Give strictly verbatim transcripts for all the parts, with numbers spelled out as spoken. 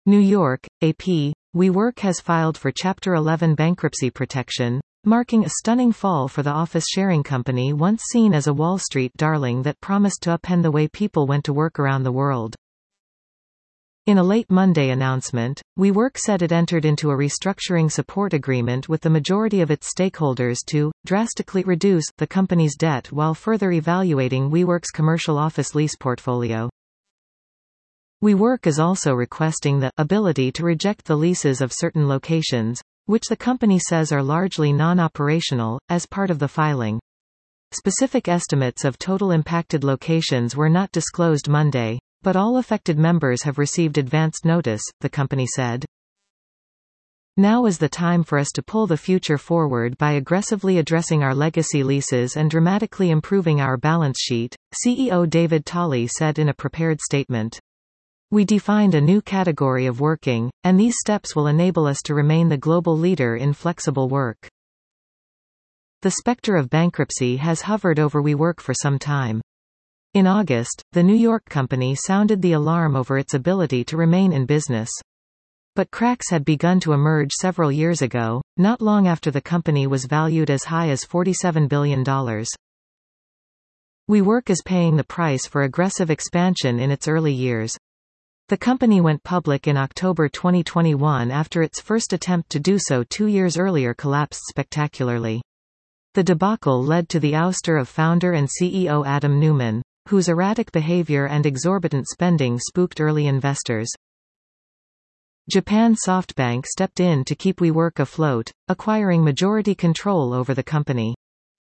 New York, A P, WeWork has filed for Chapter eleven bankruptcy protection, marking a stunning fall for the office-sharing company once seen as a Wall Street darling that promised to upend the way people went to work around the world. In a late Monday announcement, WeWork said it entered into a restructuring support agreement with the majority of its stakeholders to drastically reduce the company's debt while further evaluating WeWork's commercial office lease portfolio. WeWork is also requesting the ability to reject the leases of certain locations, which the company says are largely non-operational, as part of the filing. Specific estimates of total impacted locations were not disclosed Monday, but all affected members have received advanced notice, the company said. Now is the time for us to pull the future forward by aggressively addressing our legacy leases and dramatically improving our balance sheet, C E O David Tolley said in a prepared statement. We defined a new category of working, and these steps will enable us to remain the global leader in flexible work. The specter of bankruptcy has hovered over WeWork for some time. In August, the New York company sounded the alarm over its ability to remain in business. But cracks had begun to emerge several years ago, not long after the company was valued as high as forty-seven billion dollars. WeWork is paying the price for aggressive expansion in its early years. The company went public in October twenty twenty-one after its first attempt to do so two years earlier collapsed spectacularly. The debacle led to the ouster of founder and C E O Adam Neumann, whose erratic behavior and exorbitant spending spooked early investors. Japan SoftBank stepped in to keep WeWork afloat, acquiring majority control over the company.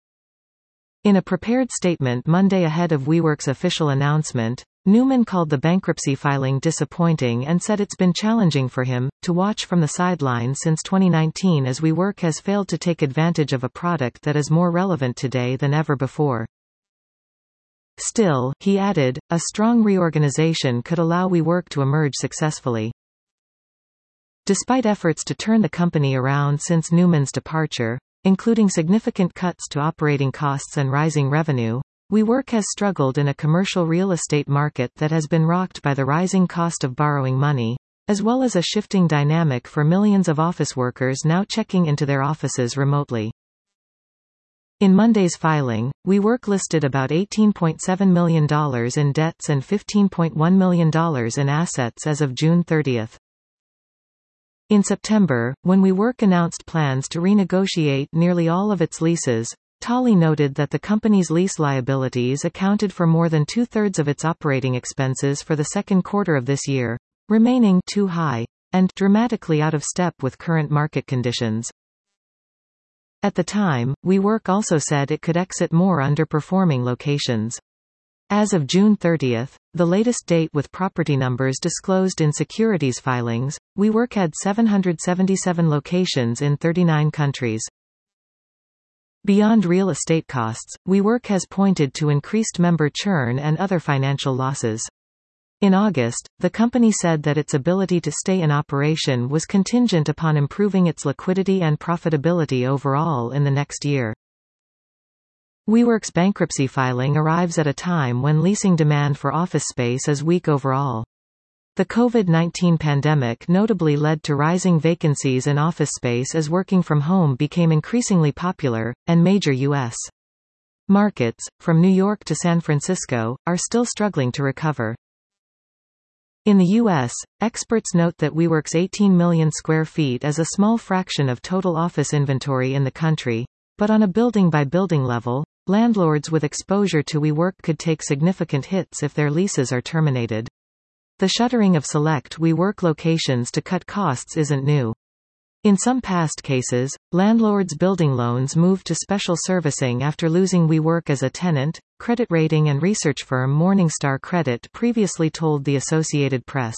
In a prepared statement Monday ahead of WeWork's official announcement, Neumann called the bankruptcy filing disappointing and said it's been challenging for him to watch from the sidelines since twenty nineteen as WeWork has failed to take advantage of a product that is more relevant today than ever before. Still, he added, a strong reorganization could allow WeWork to emerge successfully. Despite efforts to turn the company around since Neumann's departure, including significant cuts to operating costs and rising revenue, WeWork has struggled in a commercial real estate market that has been rocked by the rising cost of borrowing money, as well as a shifting dynamic for millions of office workers now checking into their offices remotely. In Monday's filing, WeWork listed about eighteen point seven million dollars in debts and fifteen point one million dollars in assets as of June thirtieth. In September, when WeWork announced plans to renegotiate nearly all of its leases, Tolley noted that the company's lease liabilities accounted for more than two-thirds of its operating expenses for the second quarter of this year, remaining too high and dramatically out of step with current market conditions. At the time, WeWork also said it could exit more underperforming locations. As of June thirtieth, the latest date with property numbers disclosed in securities filings, WeWork had seven hundred seventy-seven locations in thirty-nine countries. Beyond real estate costs, WeWork has pointed to increased member churn and other financial losses. In August, the company said that its ability to stay in operation was contingent upon improving its liquidity and profitability overall in the next year. WeWork's bankruptcy filing arrives at a time when leasing demand for office space is weak overall. The COVID nineteen pandemic notably led to rising vacancies in office space as working from home became increasingly popular, and major U S markets, from New York to San Francisco, are still struggling to recover. In the U S, experts note that WeWork's eighteen million square feet is a small fraction of total office inventory in the country, but on a building-by-building level, landlords with exposure to WeWork could take significant hits if their leases are terminated. The shuttering of select WeWork locations to cut costs isn't new. In some past cases, landlords' building loans moved to special servicing after losing WeWork as a tenant, credit rating and research firm Morningstar Credit previously told the Associated Press.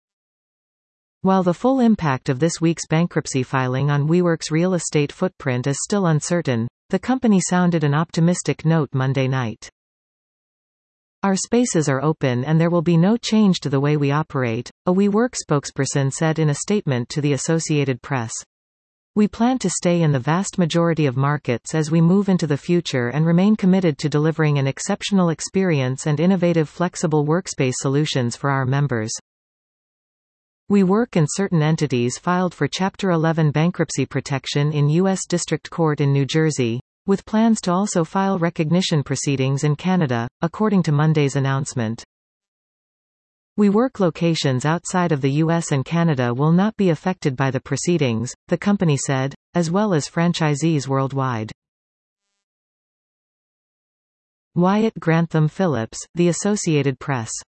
While the full impact of this week's bankruptcy filing on WeWork's real estate footprint is still uncertain, the company sounded an optimistic note Monday night. Our spaces are open and there will be no change to the way we operate, a WeWork spokesperson said in a statement to the Associated Press. We plan to stay in the vast majority of markets as we move into the future and remain committed to delivering an exceptional experience and innovative flexible workspace solutions for our members. WeWork and certain entities filed for Chapter eleven bankruptcy protection in U S District Court in New Jersey, with plans to also file recognition proceedings in Canada, according to Monday's announcement. WeWork locations outside of the U S and Canada will not be affected by the proceedings, the company said, as well as franchisees worldwide. Wyatt Grantham Phillips, The Associated Press.